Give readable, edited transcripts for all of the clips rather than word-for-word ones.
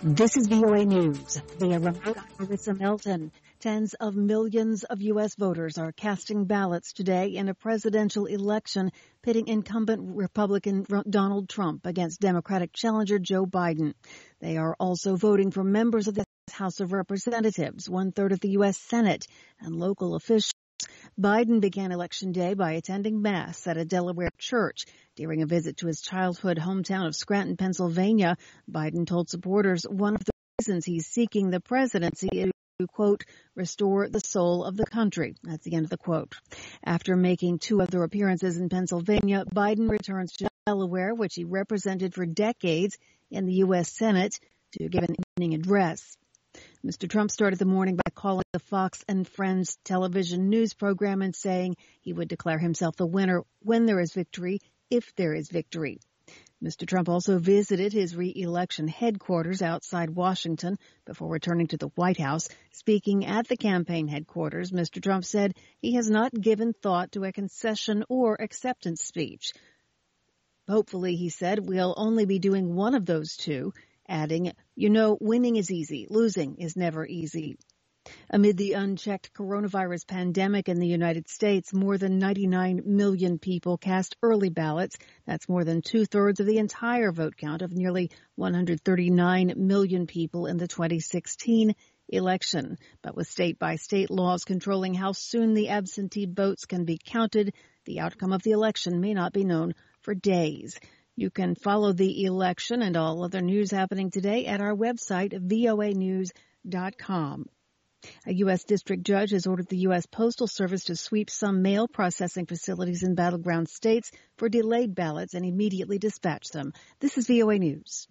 This is VOA News. Via remote, I'm Marissa Melton. Tens of millions of U.S. voters are casting ballots today in a presidential election pitting incumbent Republican Donald Trump against Democratic challenger Joe Biden. They are also voting for members of the House of Representatives, one-third of the U.S. Senate, and local officials. Biden began Election Day by attending Mass at a Delaware church. During a visit to his childhood hometown of Scranton, Pennsylvania, Biden told supporters one of the reasons he's seeking the presidency is to, quote, restore the soul of the country. That's the end of the quote. After making two other appearances in Pennsylvania, Biden returns to Delaware, which he represented for decades in the U.S. Senate, to give an evening address. Mr. Trump started the morning by calling the Fox and Friends television news program and saying he would declare himself the winner when there is victory, if there is victory. Mr. Trump also visited his re-election headquarters outside Washington before returning to the White House. Speaking at the campaign headquarters, Mr. Trump said he has not given thought to a concession or acceptance speech. Hopefully, he said, we'll only be doing one of those two, adding, you know, winning is easy, losing is never easy. Amid the unchecked coronavirus pandemic in the United States, more than 99 million people cast early ballots. That's more than two-thirds of the entire vote count of nearly 139 million people in the 2016 election. But with state-by-state laws controlling how soon the absentee votes can be counted, the outcome of the election may not be known for days. You can follow the election and all other news happening today at our website, voanews.com. A U.S. district judge has ordered the U.S. Postal Service to sweep some mail processing facilities in battleground states for delayed ballots and immediately dispatch them. This is VOA News.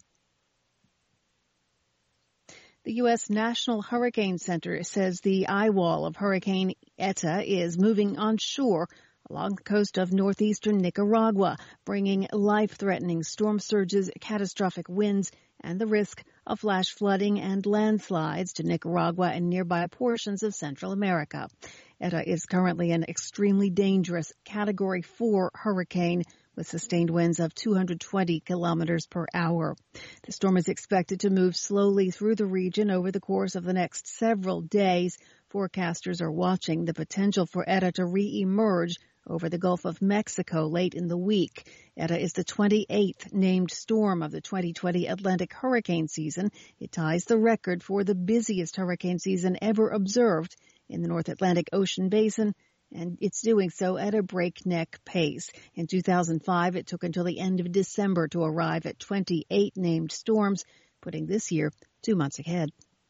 The U.S. National Hurricane Center says the eye wall of Hurricane Eta is moving onshore along the coast of northeastern Nicaragua, bringing life-threatening storm surges, catastrophic winds, and the risk of flash flooding and landslides to Nicaragua and nearby portions of Central America. Eta is currently an extremely dangerous Category 4 hurricane with sustained winds of 220 kilometers per hour. The storm is expected to move slowly through the region over the course of the next several days. Forecasters are watching the potential for Eta to re-emerge over the Gulf of Mexico late in the week. Eta is the 28th named storm of the 2020 Atlantic hurricane season. It ties the record for the busiest hurricane season ever observed in the North Atlantic Ocean basin, and it's doing so at a breakneck pace. In 2005, it took until the end of December to arrive at 28 named storms, putting this year 2 months ahead.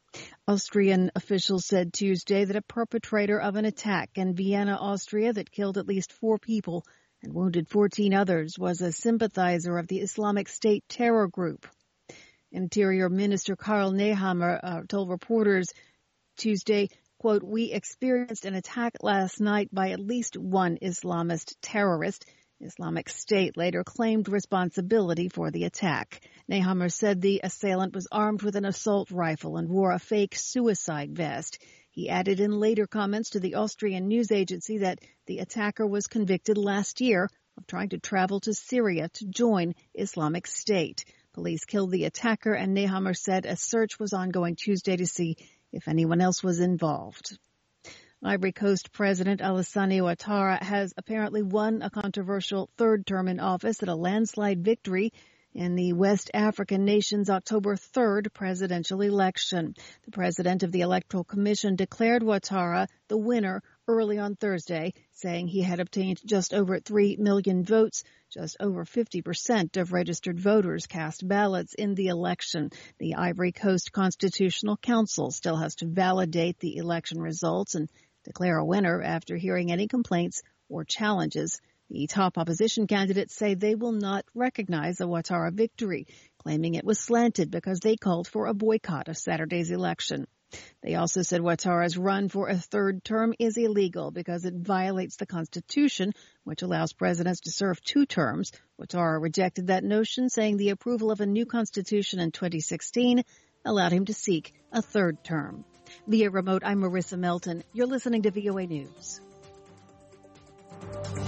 Austrian officials said Tuesday that a perpetrator of an attack in Vienna, Austria, that killed at least 4 people and wounded 14 others was a sympathizer of the Islamic State terror group. Interior Minister Karl Nehammer told reporters Tuesday, quote, we experienced an attack last night by at least one Islamist terrorist. Islamic State later claimed responsibility for the attack. Nehammer said the assailant was armed with an assault rifle and wore a fake suicide vest. He added in later comments to the Austrian news agency that the attacker was convicted last year of trying to travel to Syria to join Islamic State. Police killed the attacker, and Nehammer said a search was ongoing Tuesday to see if anyone else was involved. Ivory Coast President Alassane Ouattara has apparently won a controversial third term in office at a landslide victory in the West African nation's October 3rd presidential election. The president of the Electoral Commission declared Ouattara the winner early on Thursday, saying he had obtained just over 3 million votes. Just over 50% of registered voters cast ballots in the election. The Ivory Coast Constitutional Council still has to validate the election results and declare a winner after hearing any complaints or challenges. The top opposition candidates say they will not recognize the Ouattara victory, claiming it was slanted because they called for a boycott of Saturday's election. They also said Ouattara's run for a third term is illegal because it violates the Constitution, which allows presidents to serve 2 terms. Ouattara rejected that notion, saying the approval of a new constitution in 2016 allowed him to seek a third term. Via remote, I'm Marissa Melton. You're listening to VOA News.